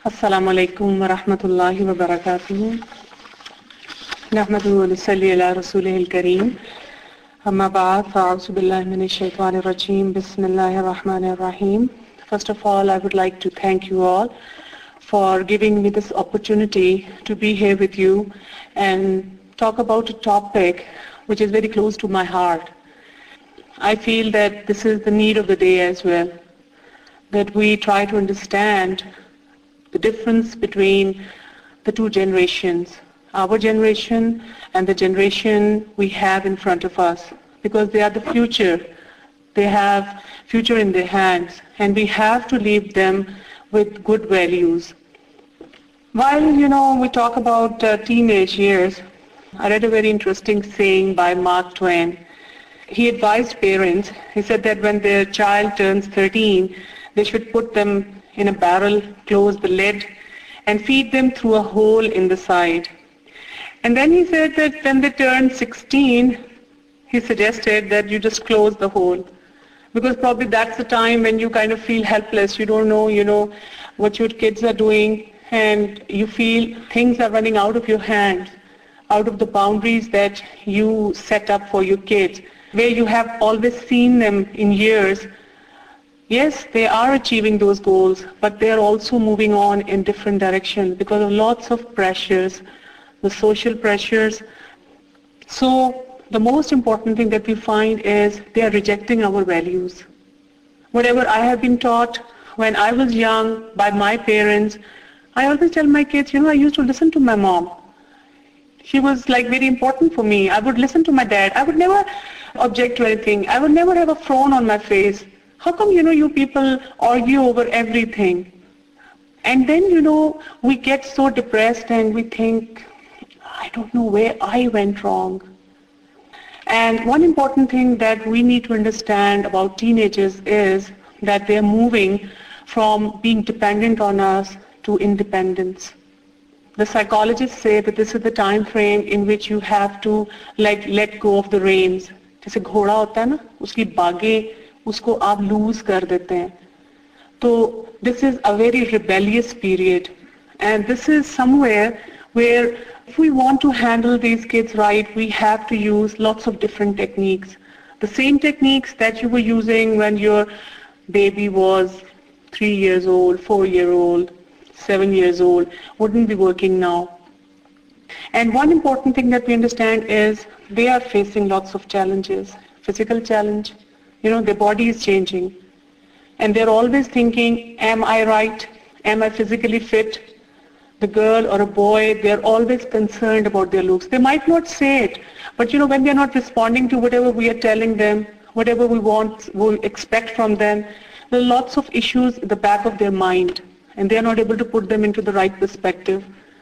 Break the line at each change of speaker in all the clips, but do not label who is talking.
Assalamu alaikum wa rahmatullahi wa barakatuh. Nahmaduhu wa nusalli ala rasulihil kareem. Amma ba'd, fa'auzu billahi minash shaitanir rajeem. Bismillahir rahmanir rahim. First of all, I would like to thank you all for giving me this opportunity to be here with you and talk about a topic which is very close to my heart. I feel that this is the need of the day as well, that we try to understand the difference between the two generations, our generation and the generation we have in front of us, because they are the future. They have future in their hands, and we have to leave them with good values. While, we talk about teenage years, I read a very interesting saying by Mark Twain. He advised parents, he said that when their child turns 13, they should put them in a barrel, close the lid, and feed them through a hole in the side. And then he said that when they turn 16, he suggested that you just close the hole. Because probably that's the time when you kind of feel helpless. You don't know, what your kids are doing, and you feel things are running out of your hands, out of the boundaries that you set up for your kids, where you have always seen them in years. Yes, they are achieving those goals, but they are also moving on in different directions because of lots of pressures, the social pressures. So the most important thing that we find is they are rejecting our values. Whatever I have been taught when I was young by my parents, I always tell my kids, I used to listen to my mom. She was very important for me. I would listen to my dad. I would never object to anything. I would never have a frown on my face. How come, you people argue over everything? And then, we get so depressed and we think, I don't know where I went wrong. And one important thing that we need to understand about teenagers is that they're moving from being dependent on us to independence. The psychologists say that this is the time frame in which you have to let go of the reins. जैसे घोड़ा होता है ना, उसकी बागें उसको आप lose कर देते हैं. So this is a very rebellious period, and this is somewhere where if we want to handle these kids right, we have to use lots of different techniques. The same techniques that you were using when your baby was 3 years old, 4-year-old, 7 years old wouldn't be working now. And one important thing that we understand is they are facing lots of challenges. Physical challenge, their body is changing. And they're always thinking, am I right? Am I physically fit? The girl or a boy, they're always concerned about their looks. They might not say it, but when they're not responding to whatever we are telling them, whatever we expect from them, there are lots of issues at the back of their mind, and they're not able to put them into the right perspective.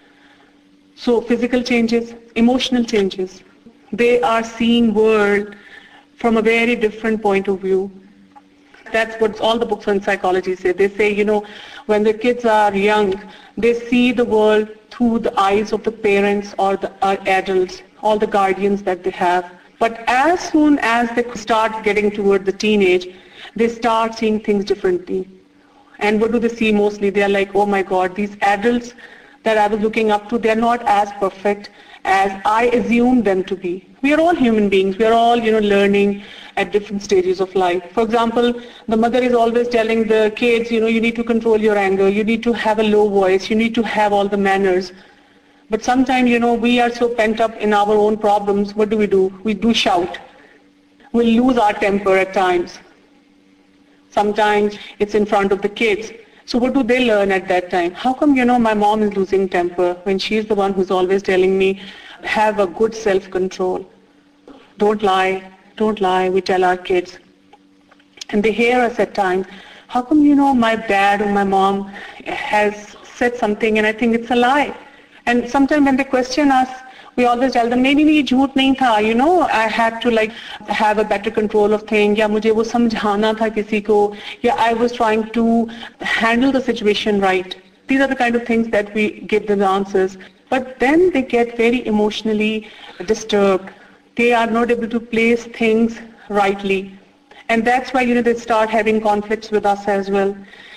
So physical changes, emotional changes. They are seeing world from a very different point of view. That's what all the books on psychology say. They say, when the kids are young, they see the world through the eyes of the parents or the adults, all the guardians that they have. But as soon as they start getting toward the teenage, they start seeing things differently. And what do they see mostly? They are like, oh my God, these adults that I was looking up to, they are not as perfect as I assumed them to be. We are all human beings. We are all, learning at different stages of life. For example, the mother is always telling the kids, you need to control your anger. You need to have a low voice. You need to have all the manners. But sometimes, we are so pent up in our own problems. What do? We do shout. We lose our temper at times. Sometimes it's in front of the kids. So what do they learn at that time? How come, my mom is losing temper when she's the one who's always telling me, have a good self-control. Don't lie, we tell our kids. And they hear us at times. How come, my dad or my mom has said something and I think it's a lie? And sometimes when they question us, we always tell them, maybe ये झूठ नहीं था, I had to have a better control of things, या मुझे वो समझाना था किसी को, या I was trying to handle the situation right. These are the kind of things that we give them the answers. But then they get very emotionally disturbed. They are not able to place things rightly. And that's why, they start having conflicts with us as well.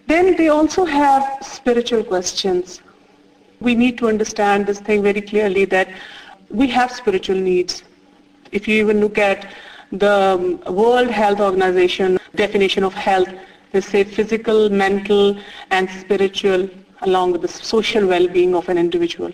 Then they also have spiritual questions. We need to understand this thing very clearly, that we have spiritual needs. If you even look at the World Health Organization definition of health, they say physical, mental, and spiritual, along with the social well-being of an individual.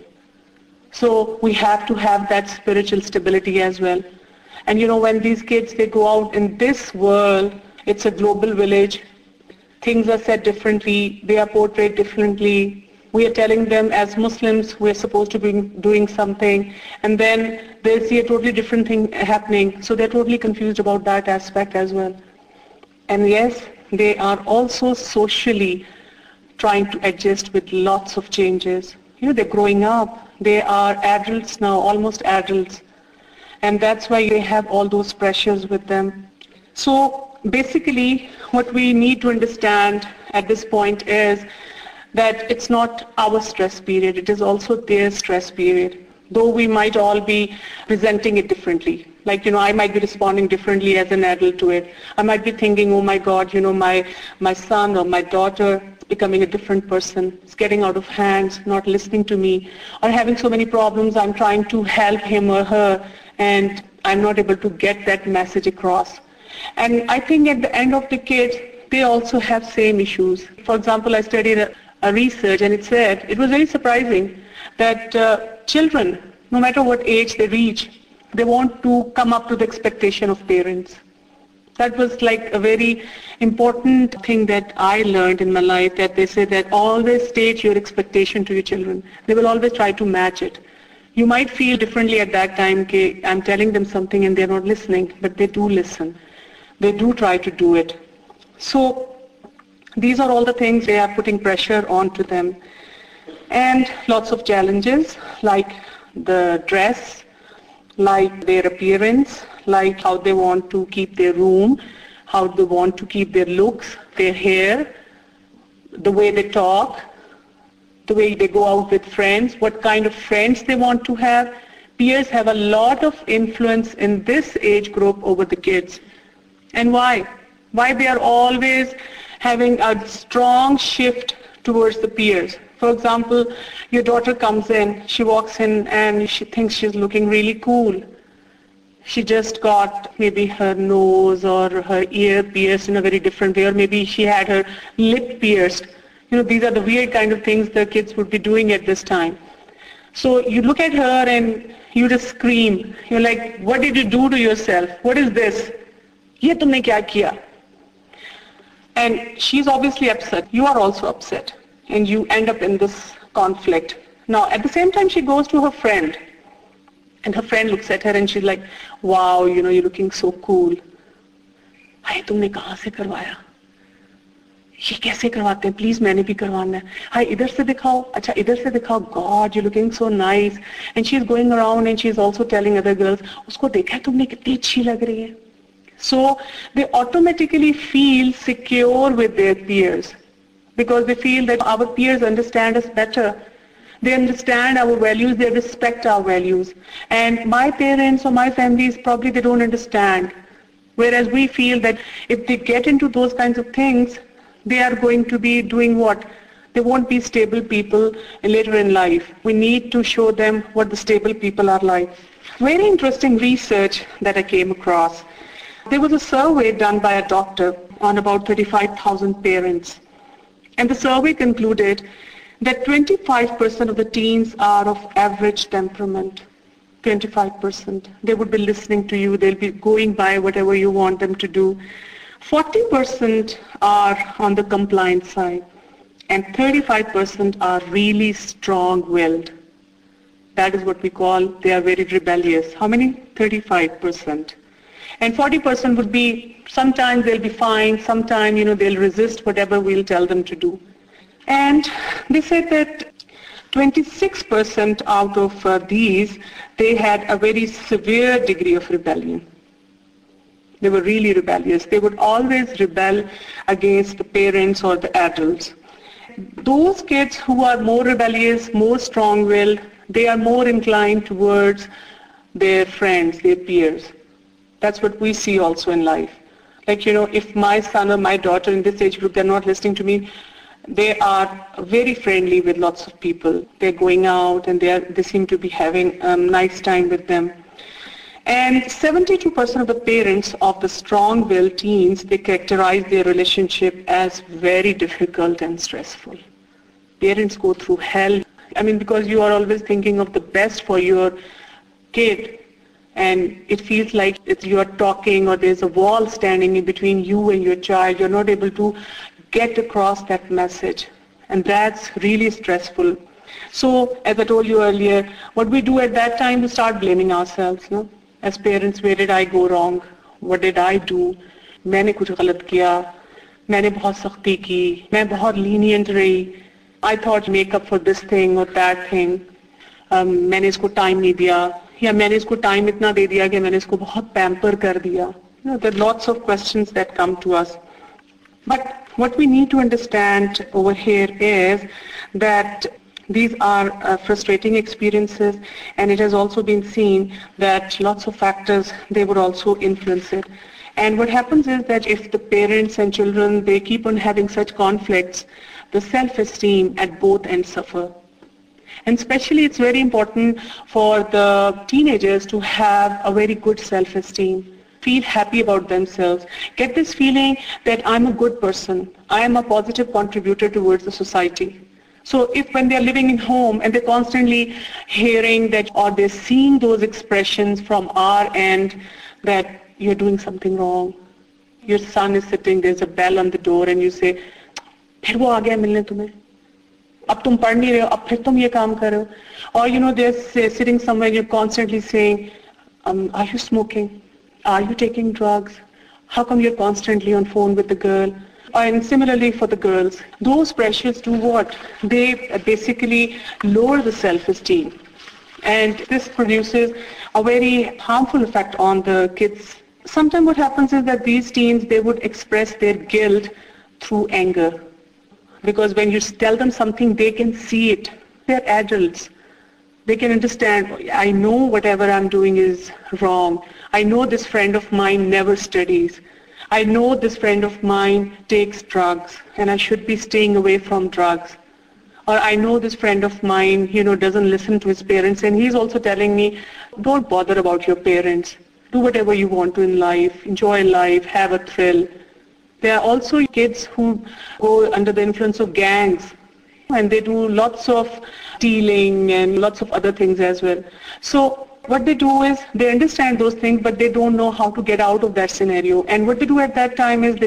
So we have to have that spiritual stability as well. And when these kids, they go out in this world, it's a global village, things are said differently, they are portrayed differently. We are telling them as Muslims we're supposed to be doing something, and then they see a totally different thing happening. So they're totally confused about that aspect as well. And yes, they are also socially trying to adjust with lots of changes. They're growing up. They are adults now, almost adults. And that's why they have all those pressures with them. So basically, what we need to understand at this point is that it's not our stress period, it is also their stress period, though we might all be presenting it differently. Like, I might be responding differently as an adult to it. I might be thinking, oh my God, my son or my daughter is becoming a different person. It's getting out of hand, not listening to me, or having so many problems. I'm trying to help him or her, and I'm not able to get that message across. And I think at the end of the kids, they also have same issues. For example, I studied a research, and it said, it was very surprising that children, no matter what age they reach, they want to come up to the expectation of parents. That was like a very important thing that I learned in my life, that they say that always state your expectation to your children. They will always try to match it. You might feel differently at that time, okay, I'm telling them something and they're not listening, but they do listen. They do try to do it. So these are all the things they are putting pressure onto them. And lots of challenges, like the dress, like their appearance, like how they want to keep their room, how they want to keep their looks, their hair, the way they talk, the way they go out with friends, what kind of friends they want to have. Peers have a lot of influence in this age group over the kids. And why? Why they are always having a strong shift towards the peers. For example, your daughter comes in, she walks in and she thinks she's looking really cool. She just got maybe her nose or her ear pierced in a very different way, or maybe she had her lip pierced. These are the weird kind of things the kids would be doing at this time. So you look at her and you just scream. You're like, what did you do to yourself? What is this? Ye tumne kya kiya? And she's obviously upset. You are also upset. And you end up in this conflict. Now, at the same time, she goes to her friend. And her friend looks at her and she's like, wow, you're looking so cool. Hai, tumne kahan se karwaya? ये कैसे करवाते हैं? Please मैंने भी करवाना है. हाय, इधर से दिखाओ. अच्छा, इधर से दिखाओ. God, you're looking so nice. And she's going around and she's also telling other girls, उसको देखा है तुमने कितनी अच्छी लग रही है. So they automatically feel secure with their peers because they feel that our peers understand us better. They understand our values, they respect our values. And my parents or my families, probably they don't understand. Whereas we feel that if they get into those kinds of things, they are going to be doing what? They won't be stable people later in life. We need to show them what the stable people are like. Very interesting research that I came across. There was a survey done by a doctor on about 35,000 parents. And the survey concluded that 25% of the teens are of average temperament. 25%. They would be listening to you. They'll be going by whatever you want them to do. 40% are on the compliant side. And 35% are really strong-willed. That is what we call, they are very rebellious. How many? 35%. And 40% would be, sometimes they'll be fine, sometimes, they'll resist whatever we'll tell them to do. And they said that 26% out of these, they had a very severe degree of rebellion. They were really rebellious. They would always rebel against the parents or the adults. Those kids who are more rebellious, more strong-willed, they are more inclined towards their friends, their peers. That's what we see also in life. Like, if my son or my daughter in this age group, they're not listening to me, They are very friendly with lots of people. They're going out and they seem to be having a nice time with them. And 72% of the parents of the strong-willed teens, they characterize their relationship as very difficult and stressful. Parents go through hell. I mean, because you are always thinking of the best for your kid, and it feels like you are talking or there's a wall standing in between you and your child. You're not able to get across that message, and that's really stressful. So, as I told you earlier, what we do at that time, we start blaming ourselves. No? As parents, where did I go wrong? What did I do? मैंने कुछ गलत किया, मैंने बहुत सख्ती की, मैं बहुत lenient रही. I thought make up for this thing or that thing. मैंने इसको time नहीं दिया, या मैंने इसको time इतना दे दिया कि मैंने इसको बहुत pamper कर दिया. You know, there are lots of questions that come to us. But what we need to understand over here is that these are frustrating experiences, and it has also been seen that lots of factors, they would also influence it. And what happens is that if the parents and children, they keep on having such conflicts, the self-esteem at both ends suffer. And especially it's very important for the teenagers to have a very good self-esteem. Feel happy about themselves. Get this feeling that I'm a good person. I am a positive contributor towards the society. So if when they're living in home and they're constantly hearing that or they're seeing those expressions from our end that you're doing something wrong. Your son is sitting, there's a bell on the door and you say, फिर वो आ गया मिलने तुम्हें. अब तुम पढ़ नहीं रहे हो, अब फिर तुम ये काम कर रहे हो. Or you know, they're sitting somewhere, you're constantly saying, are you smoking? Are you taking drugs? How come you're constantly on phone with the girl? And similarly for the girls, those pressures do what? They basically lower the self-esteem. And this produces a very harmful effect on the kids. Sometimes what happens is that these teens, they would express their guilt through anger. Because when you tell them something, they can see it. They're adults. They can understand, I know whatever I'm doing is wrong. I know this friend of mine never studies. I know this friend of mine takes drugs and I should be staying away from drugs. Or I know this friend of mine, doesn't listen to his parents, and he's also telling me, don't bother about your parents. Do whatever you want to in life. Enjoy life. Have a thrill. There are also kids who go under the influence of gangs, and they do lots of stealing and lots of other things as well. So what they do is they understand those things, but they don't know how to get out of that scenario. And what they do at that time is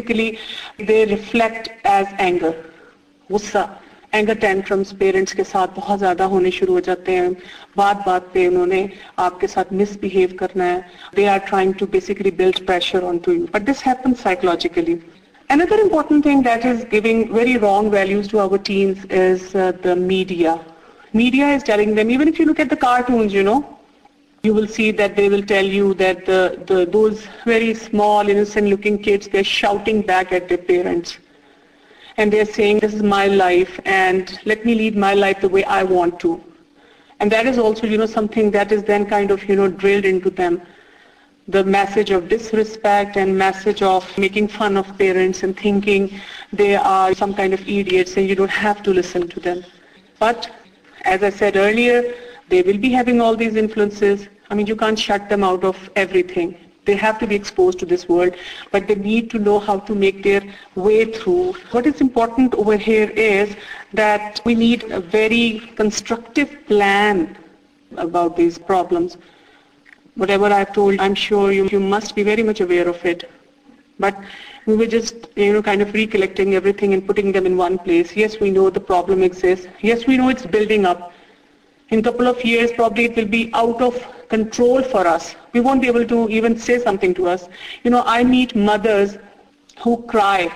they reflect as anger, gussa. Anger tantrums parents के साथ बहुत ज़्यादा होने शुरू हो जाते हैं. बात बात पे उन्होंने आपके साथ misbehave करना है. They are trying to basically build pressure onto you. But this happens psychologically. Another important thing that is giving very wrong values to our teens is the media. Media is telling them, even if you look at the cartoons, you will see that they will tell you that those very small, innocent-looking kids, they're shouting back at their parents. And they're saying, this is my life, and let me lead my life the way I want to. And that is also, something that is then kind of, drilled into them. The message of disrespect and message of making fun of parents and thinking they are some kind of idiots and you don't have to listen to them. But, as I said earlier, they will be having all these influences. I mean, you can't shut them out of everything. They have to be exposed to this world, but they need to know how to make their way through. What is important over here is that we need a very constructive plan about these problems. Whatever I've told, I'm sure you must be very much aware of it. But we were just, kind of recollecting everything and putting them in one place. Yes, we know the problem exists. Yes, we know it's building up. In a couple of years, probably it will be out of control for us. We won't be able to even say something to us. I meet mothers who cry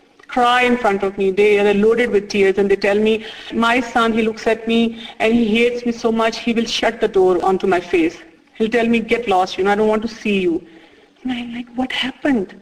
in front of me. They are loaded with tears and they tell me, my son, he looks at me and he hates me so much, he will shut the door onto my face. He'll tell me, get lost, I don't want to see you. And I'm like, what happened?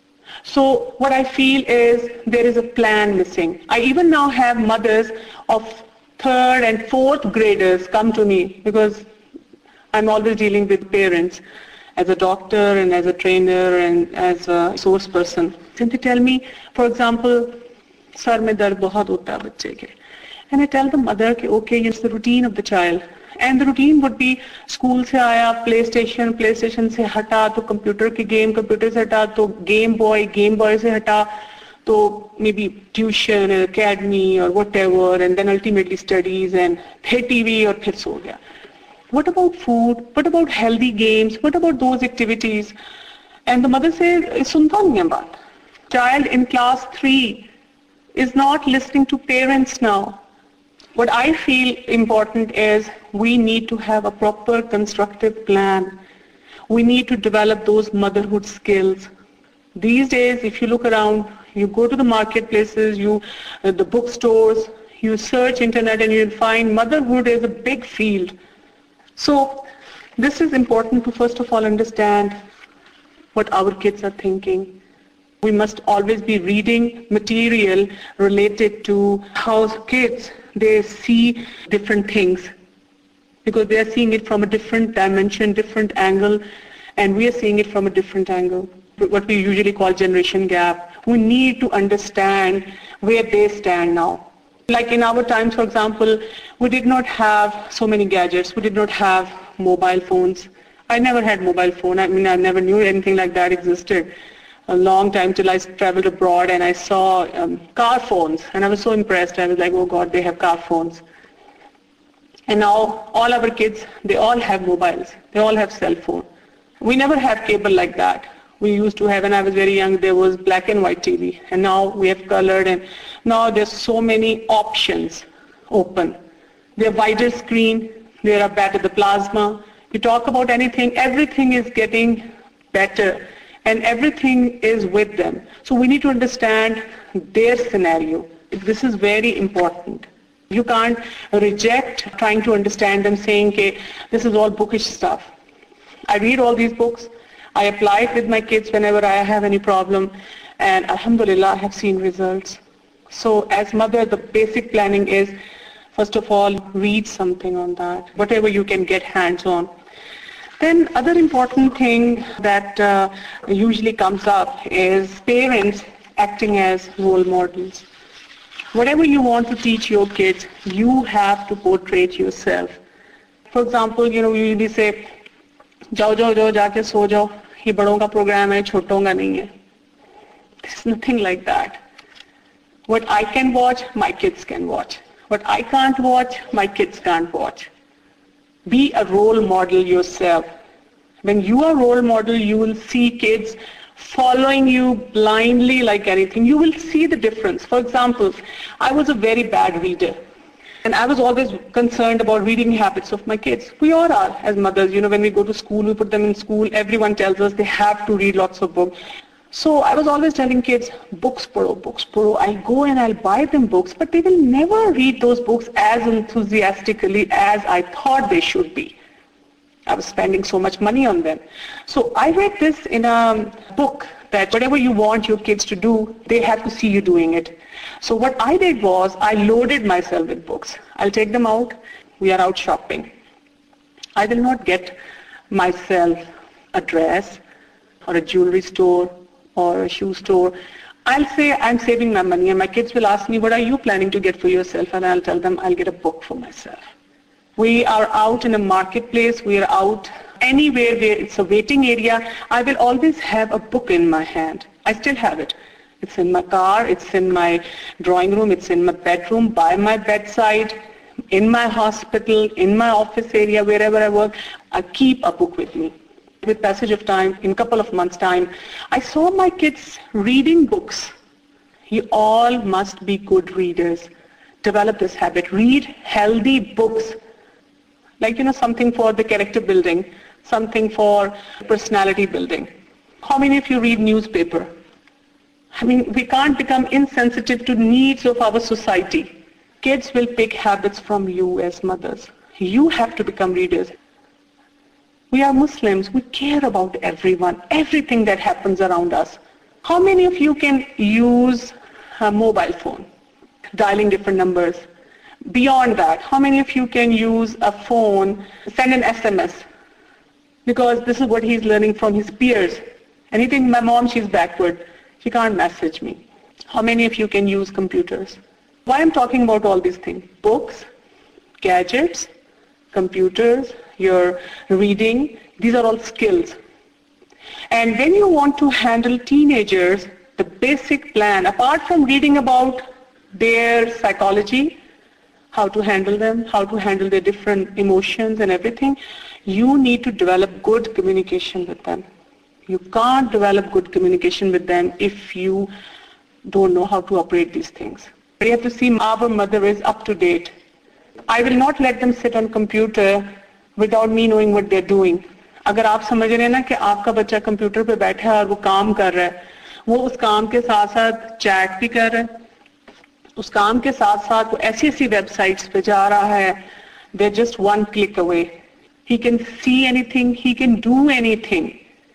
So what I feel is there is a plan missing. I even now have mothers of 3rd and 4th graders come to me because I'm always dealing with parents as a doctor and as a trainer and as a source person. And they tell me, for example, सर में दर्द बहुत होता है बच्चे के. And I tell the mother कि okay, it's the routine of the child. And the routine would be school से आया, PlayStation से हटा तो computer की game, computer से हटा तो Game Boy से हटा तो maybe tuition, academy or whatever, and then ultimately studies and फिर TV और फिर सो गया. What about food? What about healthy games? What about those activities? And the mother says, सुनता नहीं है बात. Child in class 3 is not listening to parents now. What I feel important is we need to have a proper constructive plan. We need to develop those motherhood skills. These days, if you look around, you go to the marketplaces, the bookstores, you search internet and you'll find motherhood is a big field. So this is important to first of all understand what our kids are thinking. We must always be reading material related to how kids, they see different things because they are seeing it from a different dimension, different angle, and we are seeing it from a different angle, what we usually call generation gap. We need to understand where they stand now. Like in our times, for example, we did not have so many gadgets. We did not have mobile phones. I never had mobile phone. I mean, I never knew anything like that existed. A long time till I traveled abroad and I saw car phones, and I was so impressed. I was like, oh God, they have car phones. And now all our kids, they all have mobiles. They all have cell phone. We never had cable like that. We used to have, when I was very young, there was black and white TV. And now we have colored, and now there's so many options open. They're wider screen, they are better, the plasma. You talk about anything, everything is getting better. And everything is with them. So we need to understand their scenario. This is very important. You can't reject trying to understand them saying, okay, this is all bookish stuff. I read all these books. I apply it with my kids whenever I have any problem. And alhamdulillah, I have seen results. So as mother, the basic planning is, first of all, read something on that, whatever you can get hands on. Then other important thing that usually comes up is parents acting as role models. Whatever you want to teach your kids, you have to portray yourself. For example, we usually say, जाओ जाके सो जाओ, ये बड़ों का programme है, छोटों का नहीं है. There's nothing like that. What I can watch, my kids can watch. What I can't watch, my kids can't watch. Be a role model yourself. When you are a role model, you will see kids following you blindly like anything. You will see the difference. For example, I was a very bad reader. And I was always concerned about reading habits of my kids. We all are as mothers. When we go to school, we put them in school. Everyone tells us they have to read lots of books. So I was always telling kids, books paro, books paro. I'll go and I'll buy them books, but they will never read those books as enthusiastically as I thought they should be. I was spending so much money on them. So I read this in a book that whatever you want your kids to do, they have to see you doing it. So what I did was I loaded myself with books. I'll take them out. We are out shopping. I will not get myself a dress or a jewelry store or a shoe store. I'll say I'm saving my money, and my kids will ask me, what are you planning to get for yourself? And I'll tell them I'll get a book for myself. We are out in a marketplace. We are out anywhere where it's a waiting area. I will always have a book in my hand. I still have it. It's in my car. It's in my drawing room. It's in my bedroom, by my bedside, in my hospital, in my office area, wherever I work. I keep a book with me. With passage of time, in a couple of months' time, I saw my kids reading books. You all must be good readers. Develop this habit. Read healthy books. Like, something for the character building, something for personality building. How many of you read newspaper? I mean, we can't become insensitive to needs of our society. Kids will pick habits from you as mothers. You have to become readers. We are Muslims. We care about everyone, everything that happens around us. How many of you can use a mobile phone, dialing different numbers? Beyond that, how many of you can use a phone, send an SMS? Because this is what he's learning from his peers. Anything, my mom, she's backward. She can't message me. How many of you can use computers? Why I'm talking about all these things? Books, gadgets, computers, your reading, these are all skills. And when you want to handle teenagers, the basic plan, apart from reading about their psychology, how to handle them, how to handle their different emotions and everything, you need to develop good communication with them. You can't develop good communication with them if you don't know how to operate these things. You have to see our mother is up to date. I will not let them sit on computer without me knowing what they're doing. अगर आप समझ रहे हैं ना कि आपका बच्चा computer पे बैठा है और वो काम कर रहा है, वो उस काम के साथ साथ चैट भी कर रहा है, उस काम के साथ साथ वो ऐसी वेबसाइट्स पे जा रहा है, they're just one click away. He can see anything, he can do anything.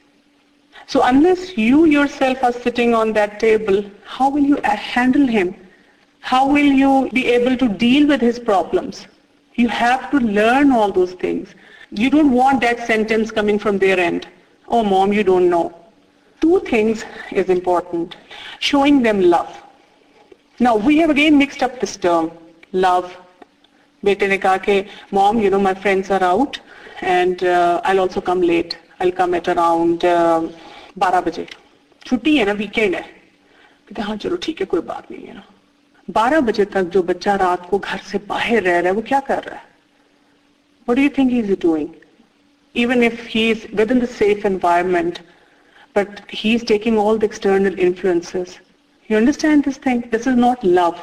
So unless you yourself are sitting on that table, how will you handle him? How will you be able to deal with his problems? You have to learn all those things. You don't want that sentence coming from their end. Oh, mom, you don't know. Two things is important. Showing them love. Now, we have again mixed up this term, love. Bete ne kaha ke, mom, you know, my friends are out and I'll also come late. I'll come at around 12 baje. Chutti hai na, weekend hai. कहते हाँ चलो ठीक है कोई बात नहीं है ना. 12 बजे तक जो बच्चा रात को घर से बाहर रह रहा है वो क्या कर रहा है? What do you think he is doing? Even if he is within the safe environment, but he is taking all the external influences. You understand this thing? This is not love.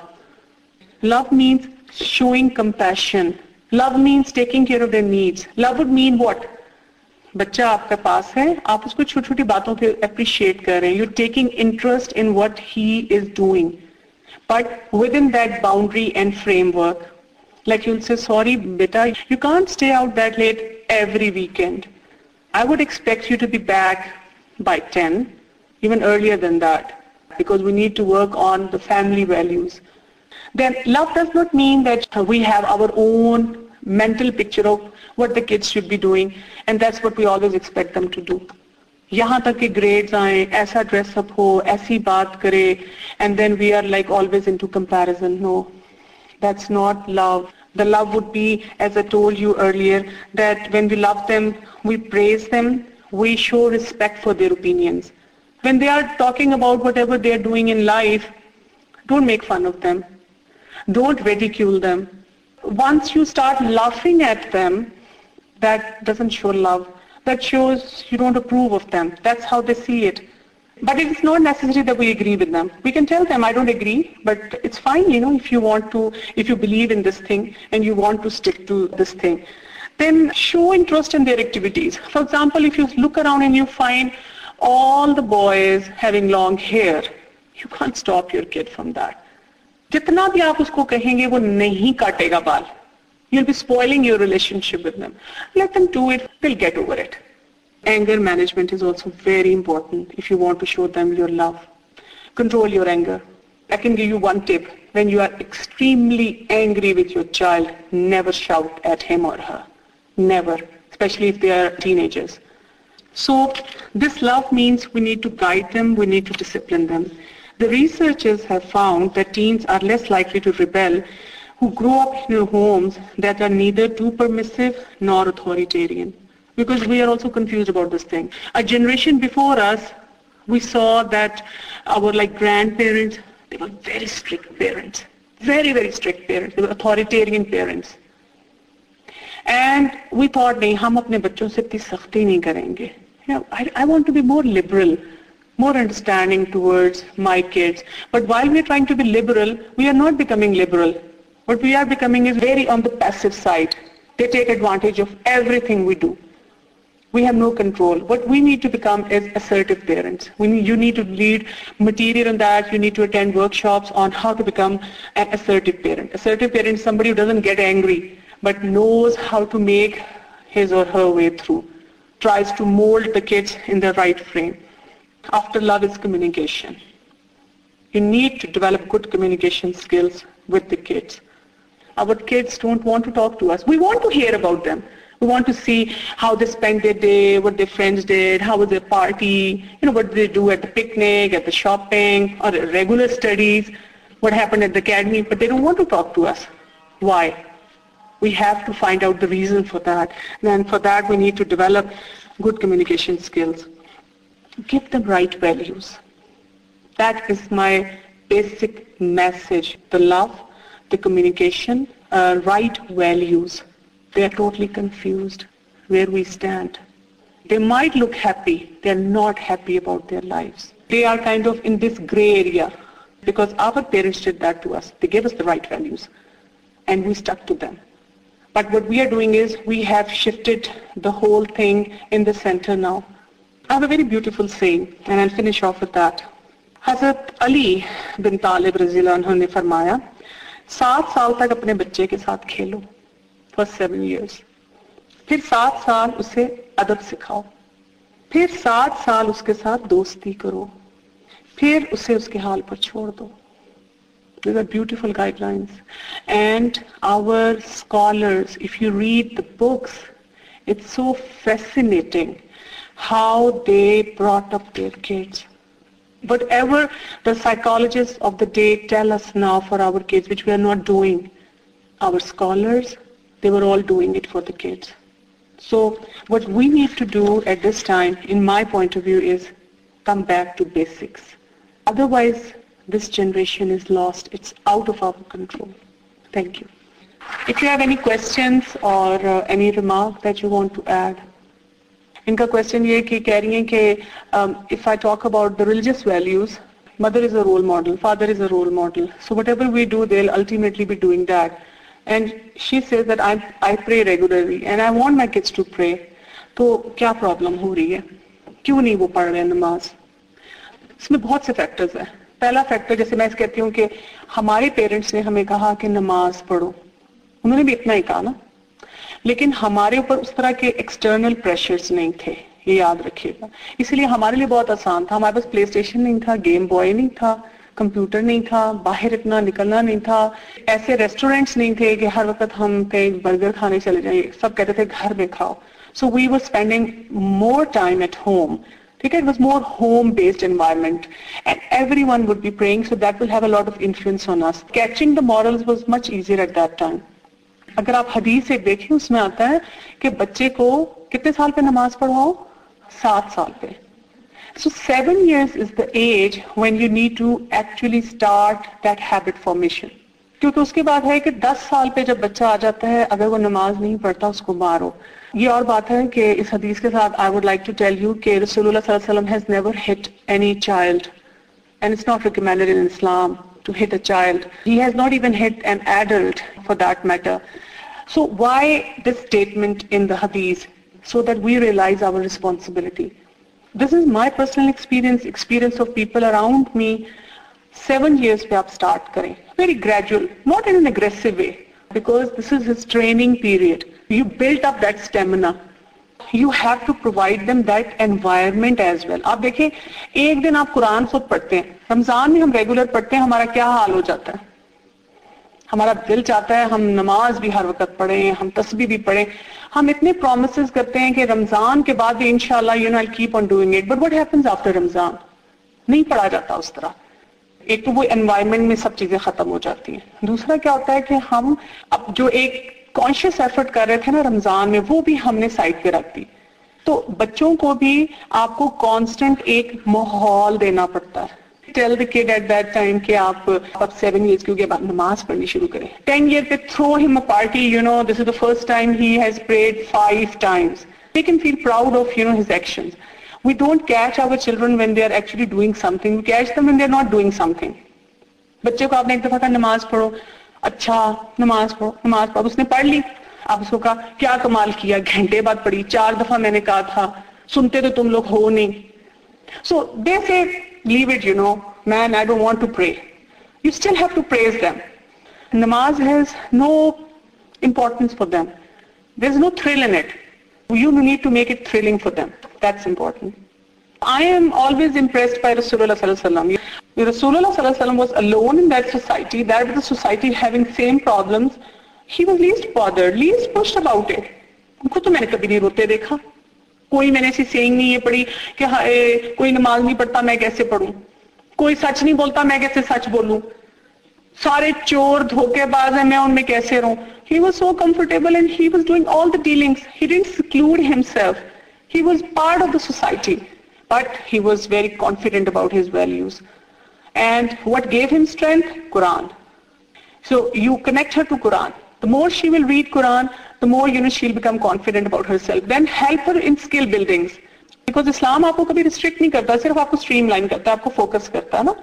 Love means showing compassion. Love means taking care of their needs. Love would mean what? बच्चा आपके पास है, आप उसको छोटी छोटी बातों पे appreciate कर रहे हैं. You're taking interest in what he is doing. But within that boundary and framework, like you'll say, sorry, beta, you can't stay out that late every weekend. I would expect you to be back by 10, even earlier than that, because we need to work on the family values. Then love does not mean that we have our own mental picture of what the kids should be doing, and that's what we always expect them to do. यहाँ तक के grades आए, ऐसा dress up हो, ऐसी बात करे, and then we are like always into comparison. No, that's not love. The love would be, as I told you earlier, that when we love them, we praise them, we show respect for their opinions. When they are talking about whatever they are doing in life, don't make fun of them. Don't ridicule them. Once you start laughing at them, that doesn't show love. That shows you don't approve of them. That's how they see it. But it is not necessary that we agree with them. We can tell them, I don't agree, but it's fine, you know, if you want to, if you believe in this thing and you want to stick to this thing. Then show interest in their activities. For example, if you look around and you find all the boys having long hair, you can't stop your kid from that. जितना भी आप उसको कहेंगे वो नहीं काटेगा बाल. You'll be spoiling your relationship with them. Let them do it. They'll get over it. Anger management is also very important if you want to show them your love. Control your anger. I can give you one tip. When you are extremely angry with your child, never shout at him or her. Never. Especially if they are teenagers. So this love means we need to guide them, we need to discipline them. The researchers have found that teens are less likely to rebel who grow up in homes that are neither too permissive nor authoritarian. Because we are also confused about this thing. A generation before us, we saw that our grandparents, they were very strict parents. Very, very strict parents. They were authoritarian parents. And we thought, nahi, hum apne bachon se itni sakhti nahi karenge. You know, I want to be more liberal, more understanding towards my kids. But while we're trying to be liberal, we are not becoming liberal. What we are becoming is very on the passive side. They take advantage of everything we do. We have no control. What we need to become is assertive parents. You need to read material on that. You need to attend workshops on how to become an assertive parent. Assertive parent is somebody who doesn't get angry, but knows how to make his or her way through. Tries to mold the kids in the right frame. After love is communication. You need to develop good communication skills with the kids. Our kids don't want to talk to us. We want to hear about them. We want to see how they spent their day, what their friends did, how was their party, what did they do at the picnic, at the shopping, or regular studies, what happened at the academy, but they don't want to talk to us. Why? We have to find out the reason for that. Then for that we need to develop good communication skills. Give them right values. That is my basic message. The love, the communication, right values. They are totally confused where we stand. They might look happy. They are not happy about their lives. They are kind of in this gray area because our parents did that to us. They gave us the right values and we stuck to them. But what we are doing is we have shifted the whole thing in the center now. I have a very beautiful saying and I'll finish off with that. Hazrat Ali bin Talib Raziyallahu anhu ने फरमाया 7 साल तक अपने बच्चे के साथ खेलो for 7 years. फिर 7 साल उसे अदब सिखाओ. फिर 7 साल उसके साथ दोस्ती करो. फिर उसे उसके हाल पर छोड़ दो. These are beautiful guidelines. And our scholars, if you read the books, it's so fascinating how they brought up their kids. Whatever the psychologists of the day tell us now for our kids, which we are not doing, our scholars, they were all doing it for the kids. So what we need to do at this time, in my point of view, is come back to basics. Otherwise, this generation is lost. It's out of our control. Thank you. If you have any questions or any remark that you want to add. इनका question ये कि कह रही हैं कि if I talk about the religious values, mother is a role model, father is a role model. So whatever we do, they'll ultimately be doing that. And she says that I pray regularly and I want my kids to pray. तो क्या problem हो रही है? क्यों नहीं वो पढ़ रहे हैं नमाज? इसमें बहुत से factors हैं. पहला फैक्टर जैसे मैं कहती हूँ कि हमारे पेरेंट्स ने हमें कहा कि नमाज पढ़ो. उन्होंने भी इतना ही कहा ना. लेकिन हमारे ऊपर उस तरह के एक्सटर्नल प्रेशर्स नहीं थे. ये याद रखिएगा. इसलिए हमारे लिए बहुत आसान था. हमारे पास प्ले स्टेशन नहीं था, गेम बॉय नहीं था, कंप्यूटर नहीं था, बाहर इतना निकलना नहीं था. ऐसे रेस्टोरेंट्स नहीं थे कि हर वक्त हम कहीं बर्गर खाने चले जाएं. सब कहते थे घर में खाओ. So we were spending more time at home. It was more home-based environment and everyone would be praying, so that will have a lot of influence on us. Catching the morals was much easier at that time. अगर आप हदीस एक देखें उसमें आता है कि बच्चे को कितने साल पे नमाज पढ़ाओ? 7 साल पे. So 7 years is the age when you need to actually start that habit formation. क्योंकि उसके बाद है कि 10 साल पे जब बच्चा आ जाता है अगर वो नमाज नहीं पढ़ता उसको मारो. ये और बात है कि इस हदीस के साथ I would like to tell you कि Rasulullah sallallahu alaihi wasallam has never hit any child and it's not recommended in Islam to hit a child. He has not even hit an adult for that matter. So why this statement in the hadith? So that we realize our responsibility. This is my personal experience of people around me. 7 years पे आप start करें. Very gradual, not in an aggressive way, because this is his training period. You built up that stamina. You have to provide them that environment as well. आप देखें, एक दिन आप कुरान खुद पढ़ते हैं. रमजान में हम रेगुलर पढ़ते हैं, हमारा क्या हाल हो जाता है? हमारा दिल चाहता है हम नमाज भी हर वक्त पढ़ें, हम तस्बीह भी पढ़ें. हम इतने promises करते हैं कि रमजान के बाद भी इंशाल्लाह I'll keep on doing it. But what happens after Ramzan? नहीं पढ़ा जाता उस तरह. एक तो वो एनवायरनमेंट में सब चीजें खत्म हो जाती हैं. दूसरा क्या होता है कि हम अब जो एक कॉन्शियस एफर्ट कर रहे थे ना रमजान में, वो भी हमने साइड पे रख दी. तो बच्चों को भी आपको कांस्टेंट एक माहौल देना पड़ता है. Tell the kid at that time कि आप 7 years के बाद नमाज पढ़नी शुरू करें. 10 year पे throw him a party. This is the first time he has prayed 5 times. They can feel proud of his actions. We don't catch our children when they are actually doing something. We catch them when they are not doing something. बच्चे को आपने एक दफा कहा नमाज पढ़ो, अच्छा नमाज पढ़ो, उसने पढ़ ली. आप उसको कहा क्या कमाल किया, घंटे बाद पढ़ी, 4 दफा मैंने कहा था, सुनते तो तुम लोग हो नहीं. So they say leave it, man, I don't want to pray. You still have to praise them. Namaz has no importance for them. There's no thrill in it. You need to make it thrilling for them. That's important. I am always impressed by Rasulullah sallallahu alaihi wasallam. Rasulullah sallallahu alaihi wasallam was alone in that society. That was the society having same problems. He was least bothered, least pushed about it. उनको तो मैंने कभी नहीं रोते देखा। कोई मैंने ऐसी सेइंग नहीं है पढ़ी कि हाँ कोई नमाज नहीं पढ़ता मैं कैसे पढ़ूं, कोई सच नहीं बोलता मैं कैसे सच बोलूं, सारे चोर धोखेबाज हैं मैं उनमें कैसे रहूं। He was so comfortable and he was doing all the dealings. He didn't seclude himself. He was part of the society, but he was very confident about his values. And what gave him strength? Quran. So you connect her to Quran. The more she will read Quran, the more she'll become confident about herself. Then help her in skill buildings. Because Islam आपको कभी restrict नहीं करता, सिर्फ आपको streamline करता है, आपको focus करता है ना.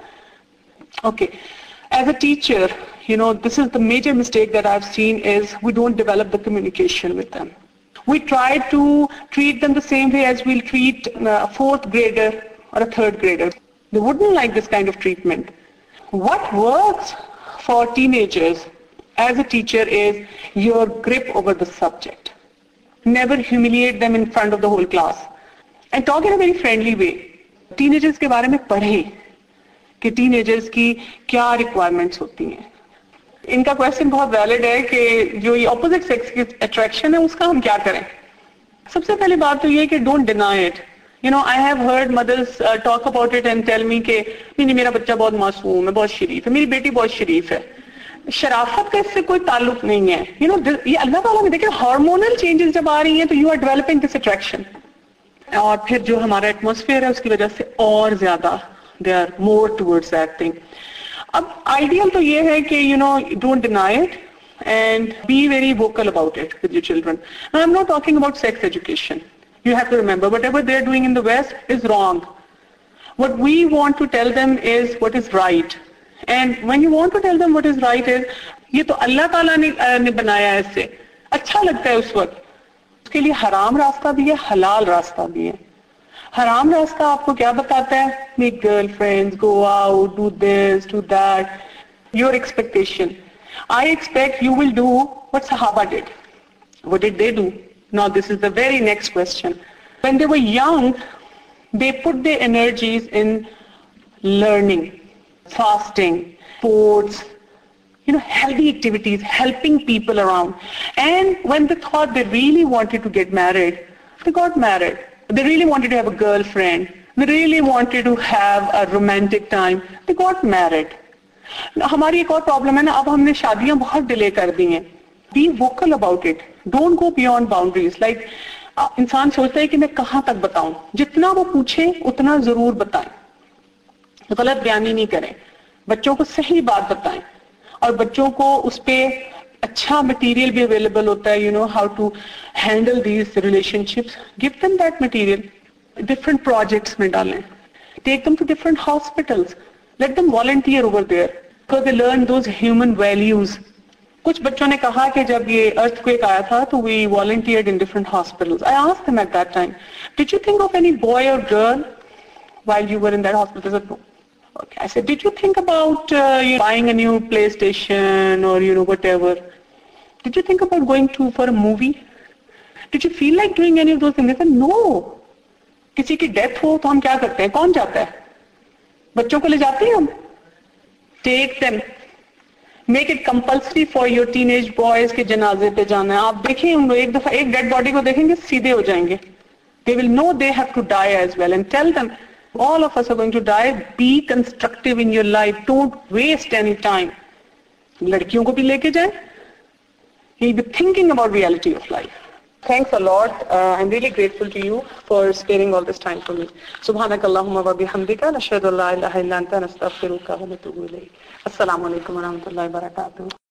Okay. As a teacher, this is the major mistake that I've seen is we don't develop the communication with them. We try to treat them the same way as we'll treat a fourth grader or a third grader. They wouldn't like this kind of treatment. What works for teenagers as a teacher is your grip over the subject. Never humiliate them in front of the whole class. And talk in a very friendly way. Teenagers के बारे में पढ़ें कि teenagers की क्या requirements होती हैं। इनका क्वेश्चन बहुत वैलिड है कि जो ये ऑपोजिट सेक्स की अट्रैक्शन है उसका हम क्या करें। सबसे पहली बात तो ये कि don't deny it. I have heard mothers talk about it and tell me कि नहीं मेरा बच्चा बहुत मासूम है, बहुत शरीफ है, मेरी बेटी बहुत शरीफ है। शराफत का इससे कोई ताल्लुक नहीं है। ये अल्लाह ताला ने देखिए हार्मोनल चेंजेस जब आ रही हैं तो you are developing this attraction, और फिर जो हमारा एटमॉस्फेयर है उसकी वजह से और ज्यादा they are more towards that thing. अब ideal तो ये है कि don't deny it and be very vocal about it with your children. Now I'm not talking about sex education. You have to remember whatever they're doing in the West is wrong. What we want to tell them is what is right. And when you want to tell them what is right is ये तो अल्लाह ताला ने बनाया है, इससे अच्छा लगता है उस वक्त। उसके लिए हराम रास्ता भी है, हलाल रास्ता भी है। हराम रास्ता आपको क्या बताता है? Make girlfriends, go out, do this, do that, your expectation. I expect you will do what सहाबा did. What did they do? Now this is the very next question. When they were young, they put their energies in learning, fasting, sports, healthy activities, helping people around. And when they thought they really wanted to get married, they got married. They really wanted to have a girlfriend. They really wanted to have a romantic time. They got married. हमारी एक और problem है ना, अब हमने शादियां बहुत delay कर दी हैं. Be vocal about it. Don't go beyond boundaries. Like इंसान सोचता है कि मैं कहाँ तक बताऊं. जितना वो पूछे उतना जरूर बताएं. गलत बयानी नहीं करें. बच्चों को सही बात बताएं और बच्चों को उस पे अच्छा मटेरियल भी अवेलेबल होता है, how to handle these relationships. Give them that material. Different projects में डालें. Take them to different hospitals. Let them volunteer over there because they learn those human values. कुछ बच्चों ने कहा कि जब ये earthquake आया था तो we volunteered in different hospitals. I asked them at that time, did you think of any boy or girl while you were in that hospital? They said no. Okay. I said, did you think about buying a new PlayStation or whatever? Did you think about going for a movie? Did you feel like doing any of those things? They said no. किसी की death हो तो हम क्या करते हैं? कौन जाता है? बच्चों को ले जाते हैं हम. Take them. Make it compulsory for your teenage boys के जनाजे पे जाना है. आप देखें उनको एक दफा एक डेड बॉडी को देखेंगे सीधे हो जाएंगे. They will know they have to die as well and tell them all of us are going to die. Be constructive in your life. Don't waste any time. लड़कियों को भी लेके जाएं. You'll be thinking about reality of life. Thanks a lot. I'm really grateful to you for sparing all this time for me. Subhanakallahumma wa bihamdika nashhadu an la ilaha illa anta nastaghfiruka wa natubu ilayk. Assalamu alaikum wa rahmatullahi wa barakatuh.